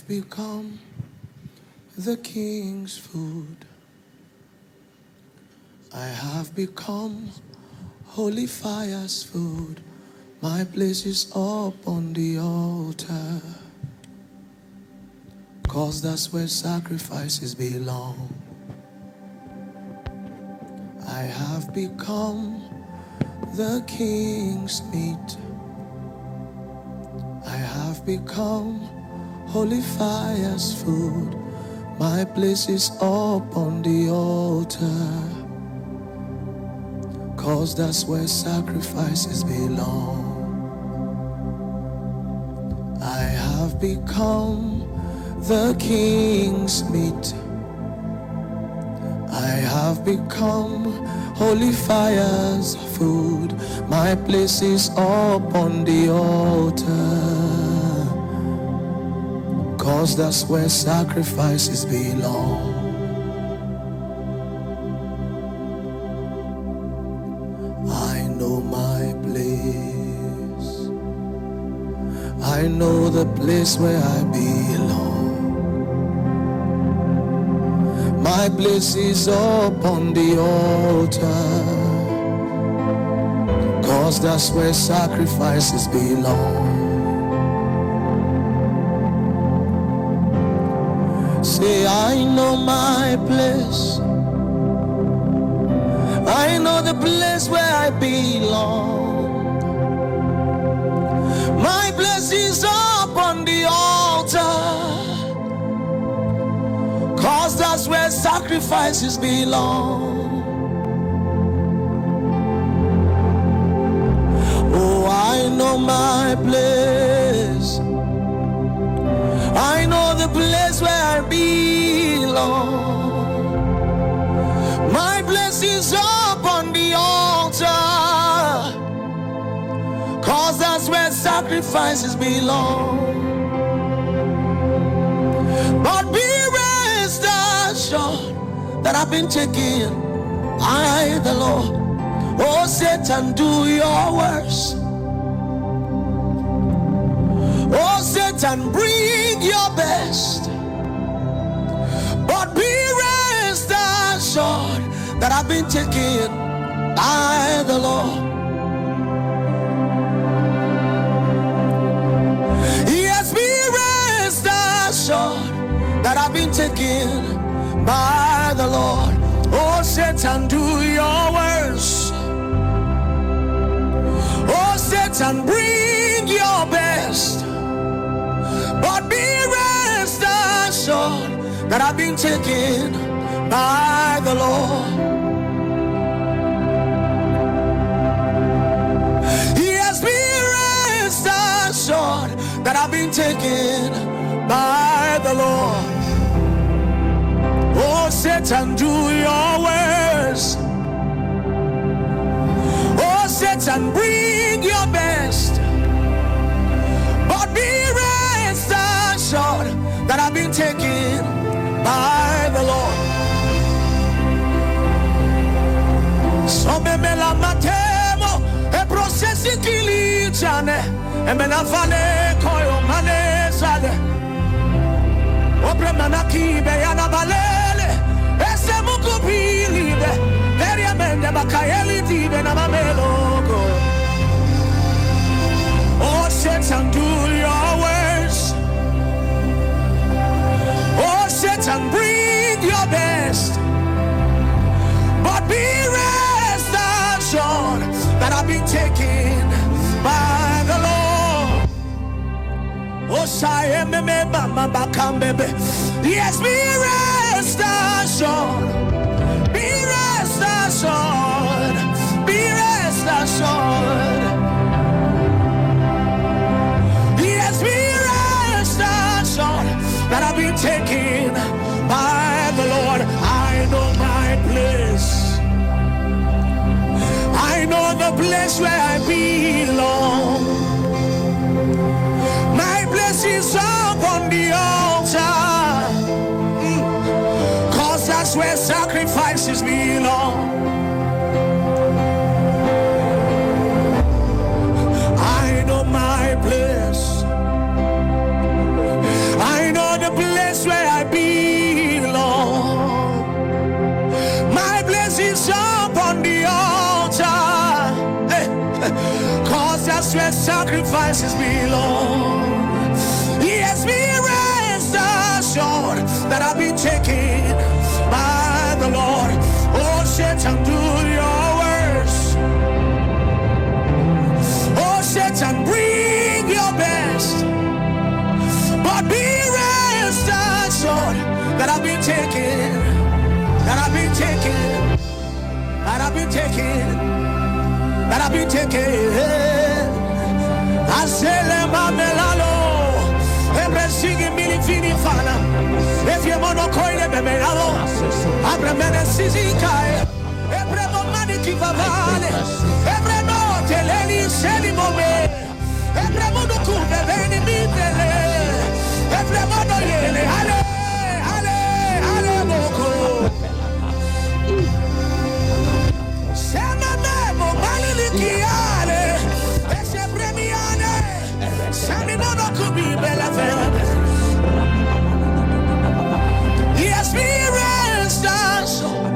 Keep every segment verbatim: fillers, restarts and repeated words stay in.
become the king's food. I have become holy fire's food. My place is up on the altar, 'cause that's where sacrifices belong. I have become the king's meat. I have become holy fire's food. My place is up on the altar, 'cause that's where sacrifices belong. I have become the king's meat. I have become holy fire's food. My place is up on the altar, 'cause that's where sacrifices belong. I know my place. I know the place where I belong. My place is up on the altar, 'cause that's where sacrifices belong. Say, I know my place. I know the place where I belong. My place is up on the altar, 'cause that's where sacrifices belong. Oh, I know my place. I know the place where I belong. My place is up on the altar, 'cause that's where sacrifices belong. But be rest assured that I've been taken by the Lord. Oh, Satan, do your worst. Oh, Satan, bring your best. But be rest assured that I've been taken by the Lord. Yes, be rest assured that I've been taken by the Lord. Oh, Satan, do your worst. Oh, Satan, bring your best. But be rest assured that I've been taken by the Lord. Yes, be rest assured that I've been taken by the Lord. Oh, Satan, do your worst. Oh, Satan, bring your best. But be rest assured that I've been taken by the Lord. So me me la matemo e processi kilichane e me na fane koyo mane sale. Opre manaki be yana balele ese mukupili be veria mende bakayeli dibe na mamelogo. Oh, Satan, do your worst. Oh, Satan, bring your best. But be rest assured that I've been taken by the Lord. Oh, say me me mama bakambebe. Yes, be rest assured. Be rest assured. Be rest assured. That I've been taken by the Lord. I know my place. I know the place where I belong. My place is up on the altar, mm. 'Cause that's where sacrifices belong. I know my place. I know that's where sacrifices belong. Yes, be rest assured that I've been taken by the Lord. Oh, Satan, do your worst. Oh, Satan, bring your best. But be rest assured that I've been taken, that I've been taken, that I've been taken, that I've been taken. I say, Lema Melalo, every singing mini fini fana. If you want to call it, Melalo, Abraham Sizikai, every money give a valley, every no teleni seli mome, every mono kuve veni mitele, every mono yele, ale, ale, ale moko. Sema memo mali likiale, ese premiane, sami mono kubi bela vela. Yes, we rest us.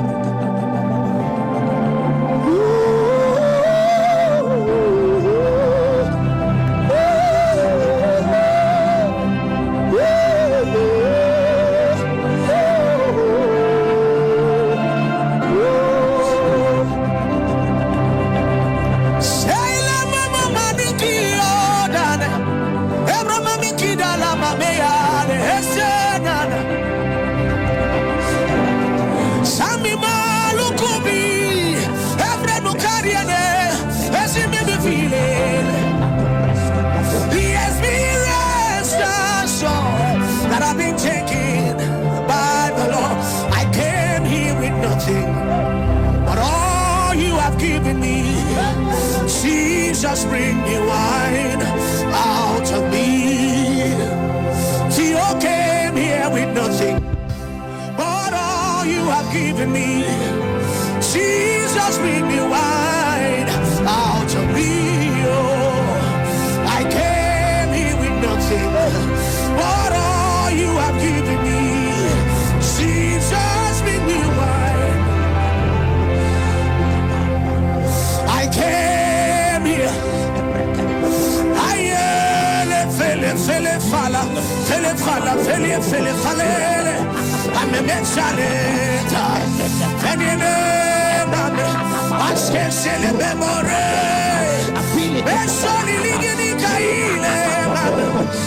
Jesus, bring me wine out of me. Theo came here with nothing, but all you have given me. Jesus, bring me wine out of me. Oh, I came here with nothing, but all you have given me. Jesus, bring me wine. I came here. Fele fele fala, fele fala, fele fele falele. Ame me chaleta, fele me mame. Aske sele memore, besoli ligini kaile mame.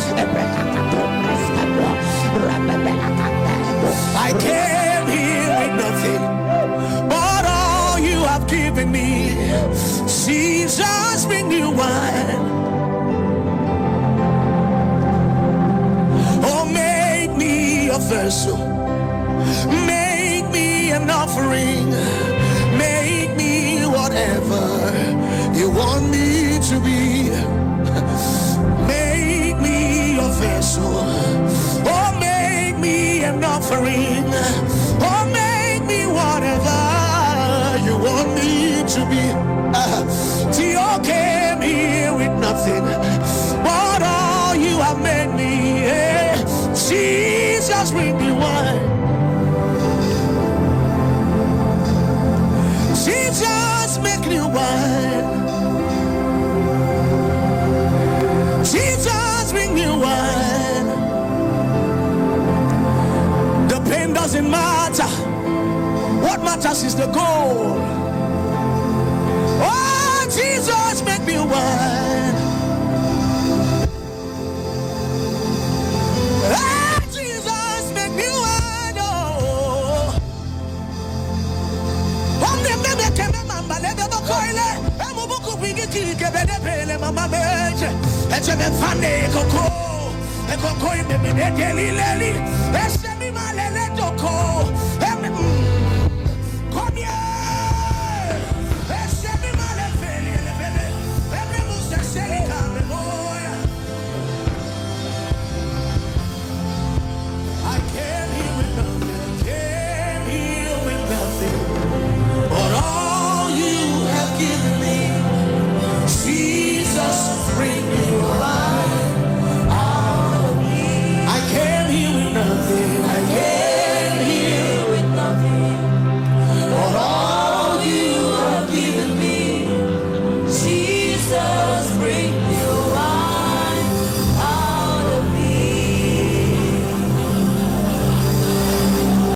I came here with nothing, but all you have given me. Jesus, bring me wine. A vessel, make me an offering, make me whatever you want me to be. Make me a vessel, or make me an offering, or make me whatever you want me to be. Uh, Theo came here with nothing, but all you have made me. Yeah. Jesus, bring me wine. Jesus, make me wine. Jesus, bring me wine. The pain doesn't matter. What matters is the goal. Oh, Jesus, make me wine. Mama meje, eche me fane koko, e koko ime me ne deli leli, eche mi malele toko,